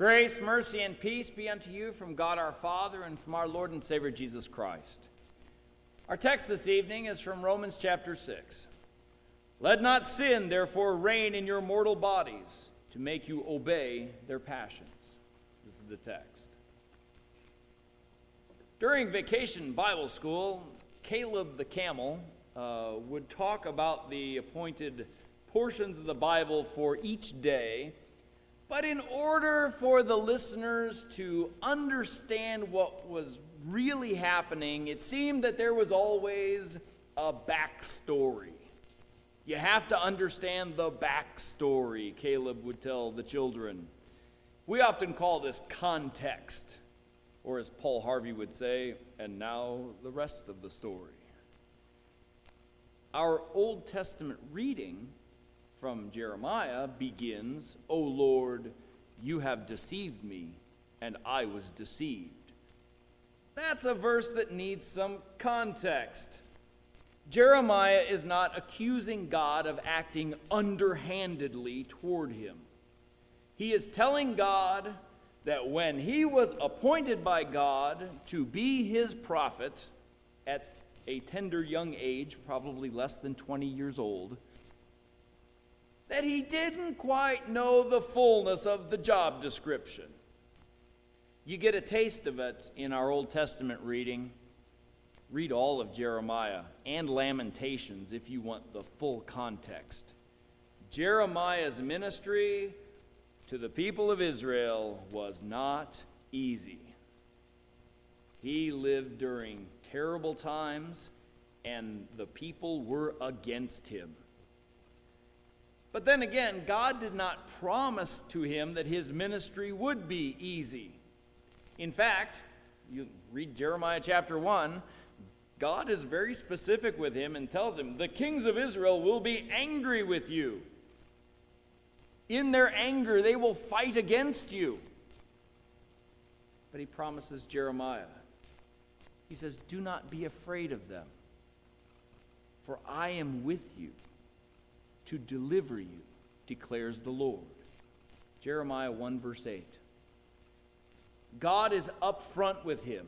Grace, mercy, and peace be unto you from God our Father and from our Lord and Savior Jesus Christ. Our text this evening is from Romans chapter 6. Let not sin, therefore, reign in your mortal bodies to make you obey their passions. This is the text. During vacation Bible school, Caleb the camel would talk about the appointed portions of the Bible for each day. But in order for the listeners to understand what was really happening, it seemed that there was always a backstory. You have to understand the backstory, Caleb would tell the children. We often call this context, or as Paul Harvey would say, and now the rest of the story. Our Old Testament reading from Jeremiah begins, O Lord, you have deceived me, and I was deceived. That's a verse that needs some context. Jeremiah is not accusing God of acting underhandedly toward him. He is telling God that when he was appointed by God to be his prophet at a tender young age, probably less than 20 years old, that he didn't quite know the fullness of the job description. You get a taste of it in our Old Testament reading. Read all of Jeremiah and Lamentations if you want the full context. Jeremiah's ministry to the people of Israel was not easy. He lived during terrible times, and the people were against him. But then again, God did not promise to him that his ministry would be easy. In fact, you read Jeremiah chapter 1, God is very specific with him and tells him, the kings of Israel will be angry with you. In their anger, they will fight against you. But he promises Jeremiah, he says, do not be afraid of them, for I am with you to deliver you, declares the Lord. Jeremiah 1 verse 8. God is upfront with him.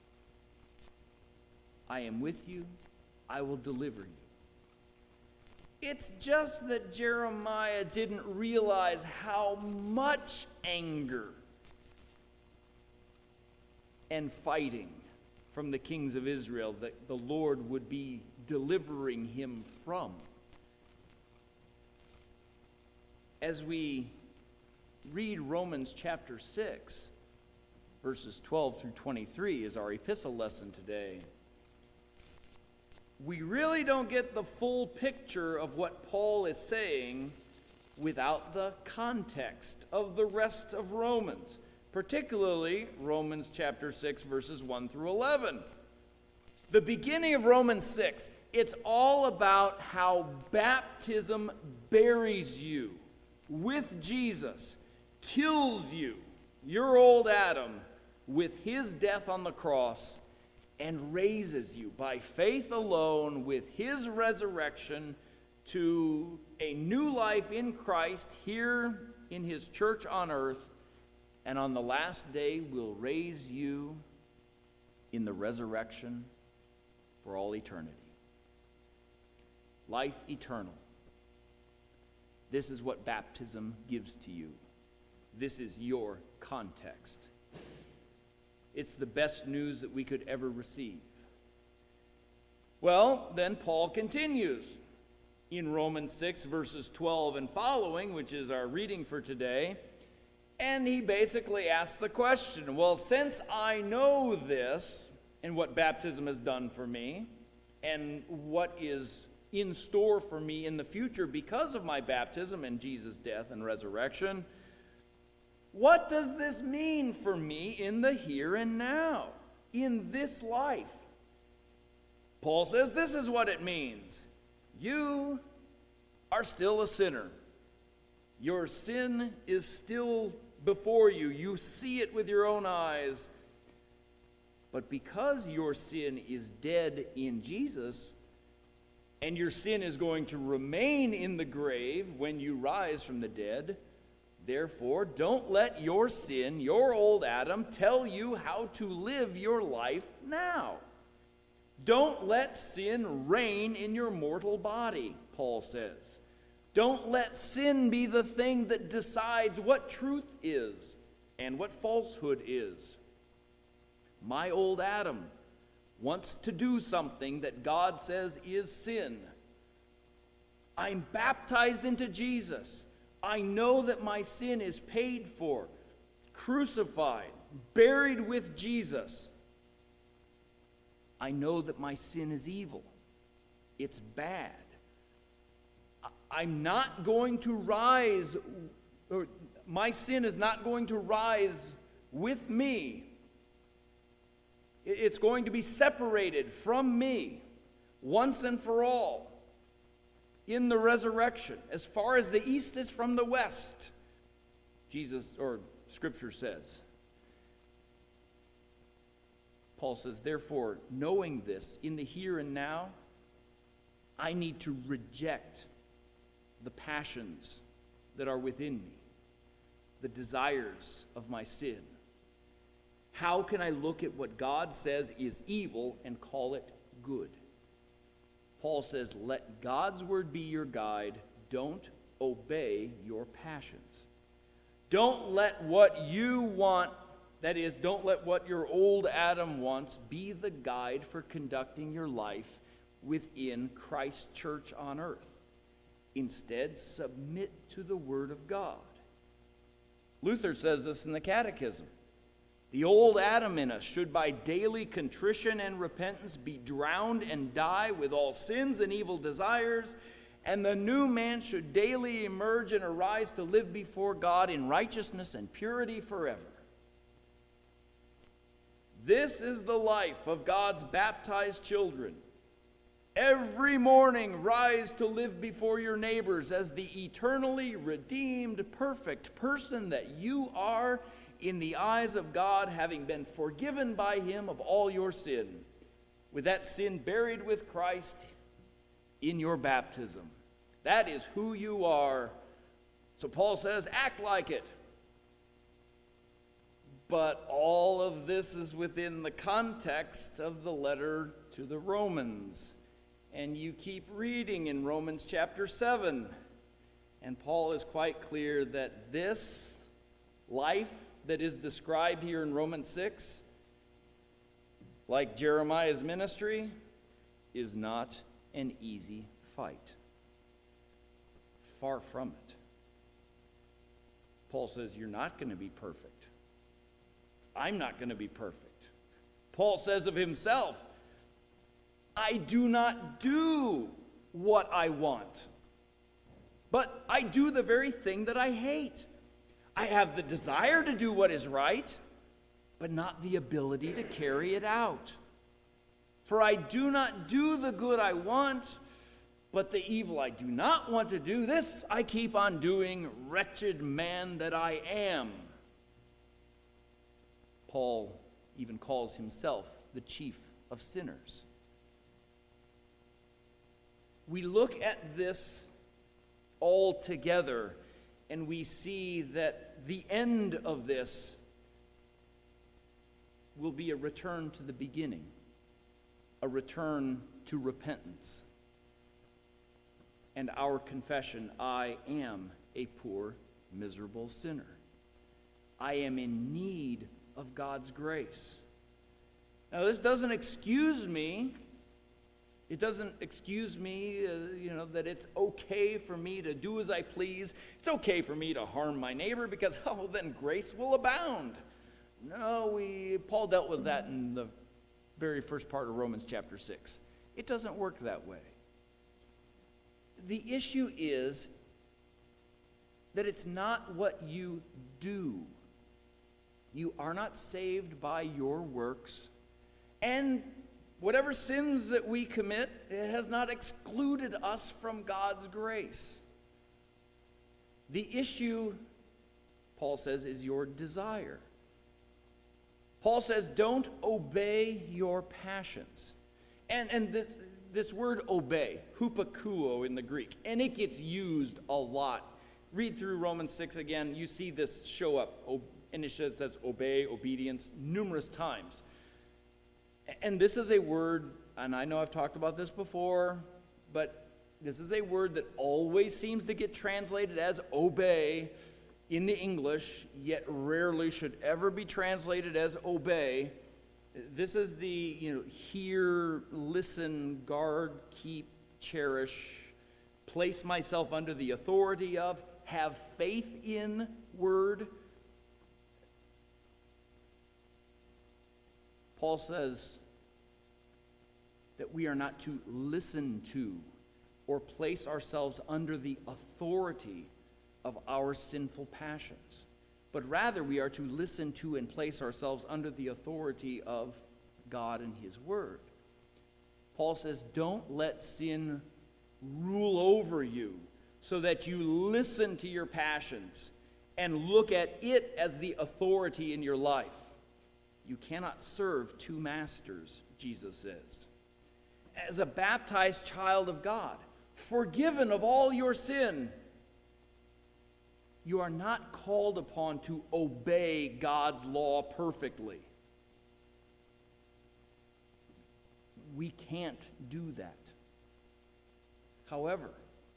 I am with you, I will deliver you. It's just that Jeremiah didn't realize how much anger and fighting from the kings of Israel that the Lord would be delivering him from. As we read Romans chapter 6, verses 12 through 23 is our epistle lesson today, we really don't get the full picture of what Paul is saying without the context of the rest of Romans, particularly Romans chapter 6, verses 1 through 11. The beginning of Romans 6, it's all about how baptism buries you with Jesus, kills you, your old Adam, with his death on the cross, and raises you by faith alone with his resurrection to a new life in Christ here in his church on earth, and on the last day will raise you in the resurrection for all eternity. Life eternal. This is what baptism gives to you. This is your context. It's the best news that we could ever receive. Well, then Paul continues in Romans 6, verses 12 and following, which is our reading for today, and he basically asks the question, well, since I know this and what baptism has done for me, and what is in store for me in the future because of my baptism and Jesus' death and resurrection, what does this mean for me in the here and now, in this life? Paul says this is what it means. You are still a sinner. Your sin is still before you. You see it with your own eyes. But because your sin is dead in Jesus, and your sin is going to remain in the grave when you rise from the dead, Therefore, don't let your sin, your old Adam, tell you how to live your life now. Don't let sin reign in your mortal body, Paul says. Don't let sin be the thing that decides what truth is and what falsehood is. My old Adam wants to do something that God says is sin. I'm baptized into Jesus. I know that my sin is paid for, crucified, buried with Jesus. I know that my sin is evil. It's bad. I'm not going to rise, or my sin is not going to rise with me. It's going to be separated from me once and for all in the resurrection, as far as the east is from the west, Jesus or Scripture says. Paul says, therefore, knowing this in the here and now, I need to reject the passions that are within me, the desires of my sin. How can I look at what God says is evil and call it good? Paul says, let God's word be your guide. Don't obey your passions. Don't let what you want, that is, don't let what your old Adam wants, be the guide for conducting your life within Christ's church on earth. Instead, submit to the word of God. Luther says this in the Catechism. The old Adam in us should by daily contrition and repentance be drowned and die with all sins and evil desires, and the new man should daily emerge and arise to live before God in righteousness and purity forever. This is the life of God's baptized children. Every morning rise to live before your neighbors as the eternally redeemed, perfect person that you are in the eyes of God, having been forgiven by him of all your sin, with that sin buried with Christ in your baptism. That is who you are. So Paul says, act like it. But all of this is within the context of the letter to the Romans. And you keep reading in Romans chapter 7. And Paul is quite clear that this life that is described here in Romans 6, like Jeremiah's ministry, is not an easy fight. Far from it. Paul says, you're not going to be perfect. I'm not going to be perfect. Paul says of himself, I do not do what I want, but I do the very thing that I hate. I have the desire to do what is right, but not the ability to carry it out. For I do not do the good I want, but the evil I do not want to do, this I keep on doing, wretched man that I am. Paul even calls himself the chief of sinners. We look at this all together, and we see that the end of this will be a return to the beginning, a return to repentance. And our confession, I am a poor, miserable sinner. I am in need of God's grace. Now, this doesn't excuse me. It doesn't excuse me, that it's okay for me to do as I please. It's okay for me to harm my neighbor because, then grace will abound. No, Paul dealt with that in the very first part of Romans chapter 6. It doesn't work that way. The issue is that it's not what you do. You are not saved by your works. And whatever sins that we commit, it has not excluded us from God's grace. The issue, Paul says, is your desire. Paul says, don't obey your passions. And this word obey, hupakuo in the Greek, and it gets used a lot read through Romans 6 again, you see this show up. Initially it says obey, obedience, numerous times. And this is a word, and I know I've talked about this before, but this is a word that always seems to get translated as obey in the English, yet rarely should ever be translated as obey. This is the, hear, listen, guard, keep, cherish, place myself under the authority of, have faith in word. Paul says that we are not to listen to or place ourselves under the authority of our sinful passions, but rather we are to listen to and place ourselves under the authority of God and His Word. Paul says, don't let sin rule over you so that you listen to your passions and look at it as the authority in your life. You cannot serve two masters, Jesus says. As a baptized child of God, forgiven of all your sin, you are not called upon to obey God's law perfectly. We can't do that. However,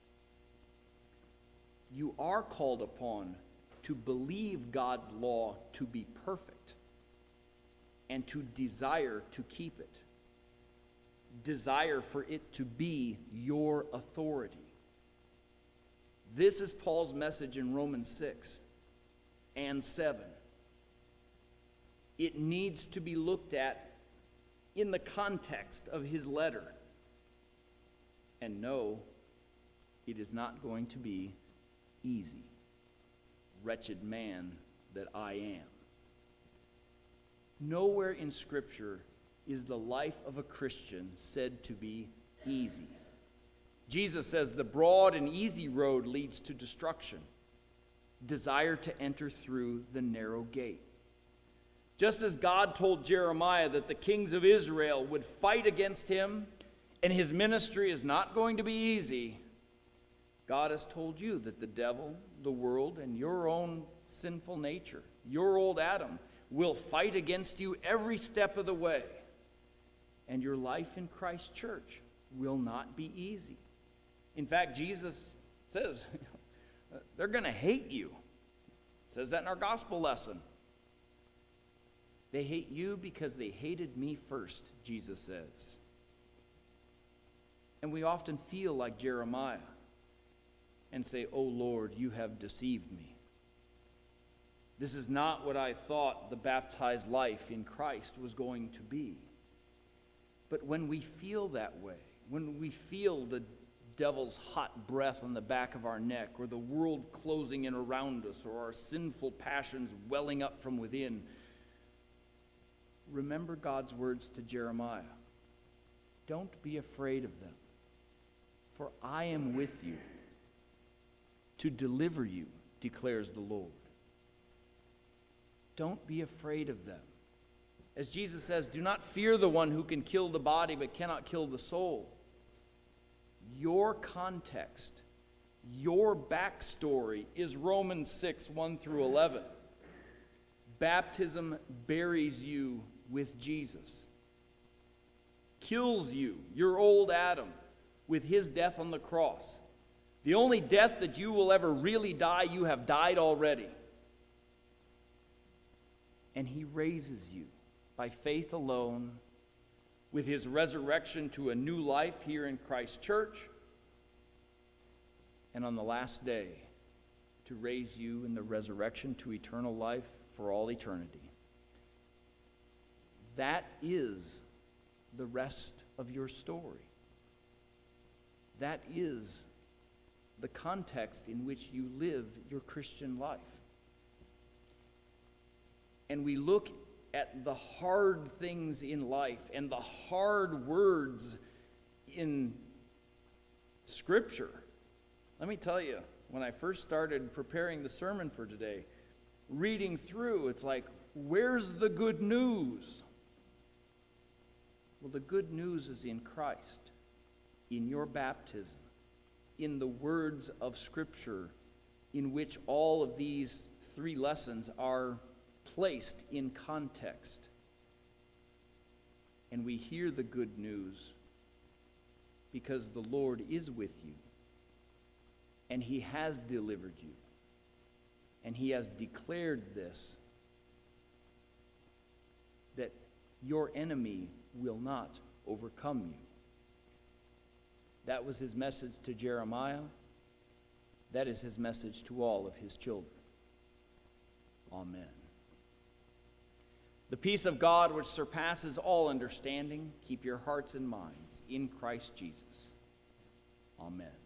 you are called upon to believe God's law to be perfect and to desire to keep it. Desire for it to be your authority. This is Paul's message in Romans 6 and 7. It needs to be looked at in the context of his letter. And no, it is not going to be easy. Wretched man that I am. Nowhere in Scripture is the life of a Christian said to be easy. Jesus says the broad and easy road leads to destruction. Desire to enter through the narrow gate. Just as God told Jeremiah that the kings of Israel would fight against him and his ministry is not going to be easy, God has told you that the devil, the world, and your own sinful nature, your old Adam, will fight against you every step of the way. And your life in Christ's church will not be easy. In fact, Jesus says they're going to hate you. It says that in our gospel lesson. They hate you because they hated me first, Jesus says. And we often feel like Jeremiah and say, "Oh Lord, you have deceived me. This is not what I thought the baptized life in Christ was going to be." But when we feel that way, when we feel the devil's hot breath on the back of our neck, or the world closing in around us, or our sinful passions welling up from within, remember God's words to Jeremiah. Don't be afraid of them, for I am with you to deliver you, declares the Lord. Don't be afraid of them. As Jesus says, do not fear the one who can kill the body but cannot kill the soul. Your context, your backstory is Romans 6, 1 through 11. Baptism buries you with Jesus. Kills you, your old Adam, with his death on the cross. The only death that you will ever really die, you have died already. And he raises you by faith alone, with his resurrection to a new life here in Christ's church, and on the last day to raise you in the resurrection to eternal life for all eternity. That is the rest of your story. That is the context in which you live your Christian life. And we look at the hard things in life and the hard words in Scripture. Let me tell you, when I first started preparing the sermon for today, reading through, it's like, where's the good news? Well, the good news is in Christ, in your baptism, in the words of Scripture, in which all of these three lessons are placed in context. And we hear the good news because the Lord is with you, and he has delivered you, and he has declared this, that your enemy will not overcome you. That was his message to Jeremiah. That is his message to all of his children. Amen. The peace of God, which surpasses all understanding, keep your hearts and minds in Christ Jesus. Amen.